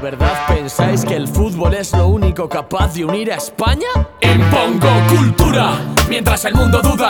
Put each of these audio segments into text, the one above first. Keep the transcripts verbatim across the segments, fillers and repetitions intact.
verdad pensáis que el fútbol es lo único capaz de unir a España? Impongo cultura mientras el mundo duda.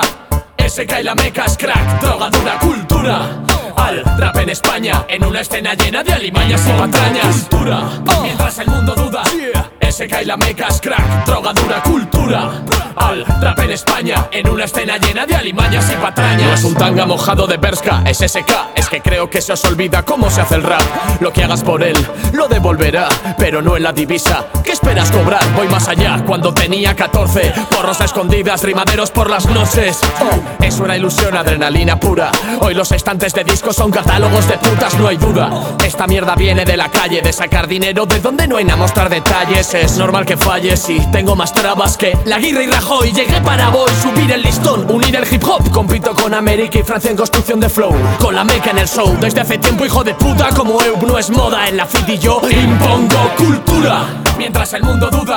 S K y la meca es crack, drogadura cultura. Al rap en España, en una escena llena de alimañas y patrañas. Cultura, mientras el mundo duda. S K y la meca es crack, drogadura cultura. Al rap en España, en una escena llena de alimañas y patrañas. No es un tanga mojado de Bershka, es S K. Es que creo que se os olvida cómo se hace el rap. Lo que hagas por él, lo devolverá, pero no en la divisa. ¿Qué esperas cobrar? Voy más allá, cuando tenía catorce. Porros a escondidas, rimaderos por las noches. Oh, es una ilusión, adrenalina pura. Hoy los estantes de discos son catálogos de putas, no hay duda. Esta mierda viene de la calle, de sacar dinero de donde no hay nada, mostrar detalles. Es normal que falles y tengo más trabas que la Guirra y Rajoy. Llegué para voy, subir el listón, unir el hip hop. Compito con América y Francia en construcción de flow. Con la meca en el show, desde hace tiempo, hijo de puta. Como Eub no es moda en la fit y yo impongo cultura mientras el mundo duda.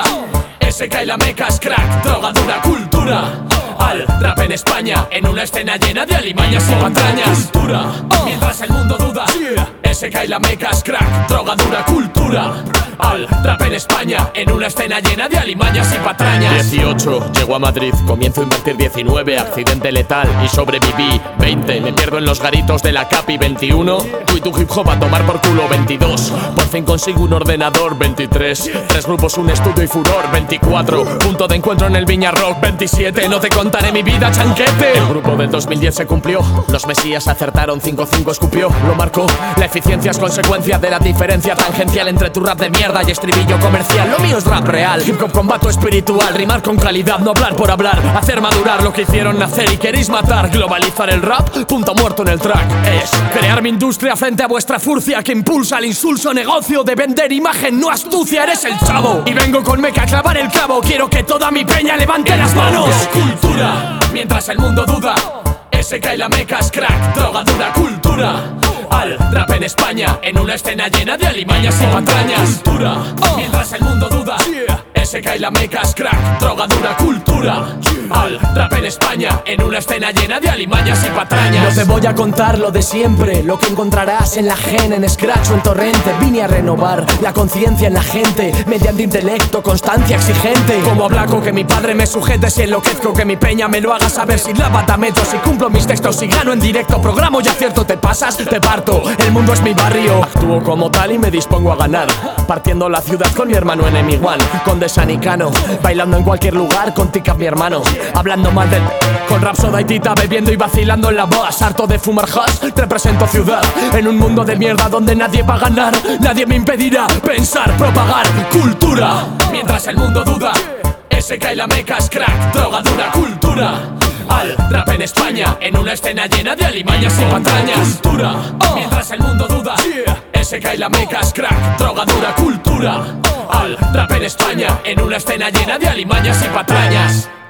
S K y la meca es crack, drogadura cultura. Al rap en España, en una escena llena de alimañas y patrañas. Cultura, mientras el mundo duda. S K y la meca es crack, drogadura cultura. Al rap en España, en una escena llena de alimañas y patrañas. Dieciocho, llego a Madrid, comienzo a invertir. Diecinueve, accidente letal y sobreviví. Veinte, me pierdo en los garitos de la Capi. Veintiuno, tú y tu hip hop a tomar por culo. Veintidós, por fin consigo un ordenador. Veintitrés, tres grupos, un estudio y furor. Veinticuatro, punto de encuentro en el Viña Rock. Veintisiete, no te contaré mi vida, chanquete. El grupo del dos mil diez se cumplió, los mesías acertaron. Cinco cinco escupió, lo marcó. La eficiencia es consecuencia de la diferencia tangencial entre tu rap de mierda y estribillo comercial. Lo mío es rap real, hip hop combato espiritual. Rimar con calidad, no hablar por hablar. Hacer madurar lo que hicieron nacer y queréis matar. Globalizar el rap, punto muerto en el track. Es crear mi industria frente a vuestra furcia que impulsa el insulso negocio de vender imagen, no astucia. Eres el chavo y vengo con meca a clavar el clavo. Quiero que toda mi peña levante las manos. Cultura, mientras el mundo duda. S K y la meca es crack, drogadura cultura. Al rap en España, en una escena llena de alimañas y patrañas. Cultura, mientras el mundo duda. S K y la meca es crack, drogadura cultura. Al rap en España, en una escena llena de alimañas y patrañas. No te voy a contar lo de siempre, lo que encontrarás en la gen, en Scratch o en Torrente. Vine a renovar la conciencia en la gente mediante intelecto, constancia exigente. Como hablaco que mi padre me sujete, si enloquezco que mi peña me lo haga saber. Si la bata meto, si cumplo mis textos, si gano en directo, programo y acierto. Te pasas, te parto, el mundo es mi barrio. Actúo como tal y me dispongo a ganar, partiendo la ciudad con mi hermano Enemiguan, con Desanicano, bailando en cualquier lugar con Tica mi hermano. Hablando mal del con rap soda y tita, bebiendo y vacilando en la boas. Harto de fumar hash, represento ciudad en un mundo de mierda donde nadie va a ganar. Nadie me impedirá pensar, propagar cultura mientras el mundo duda. S K y la meca es crack, drogadura cultura. Al rap en España, en una escena llena de alimañas y patrañas. Cultura, mientras el mundo duda. S K y la meca es crack, drogadura cultura. Al rap en España, en una escena llena de alimañas y patrañas.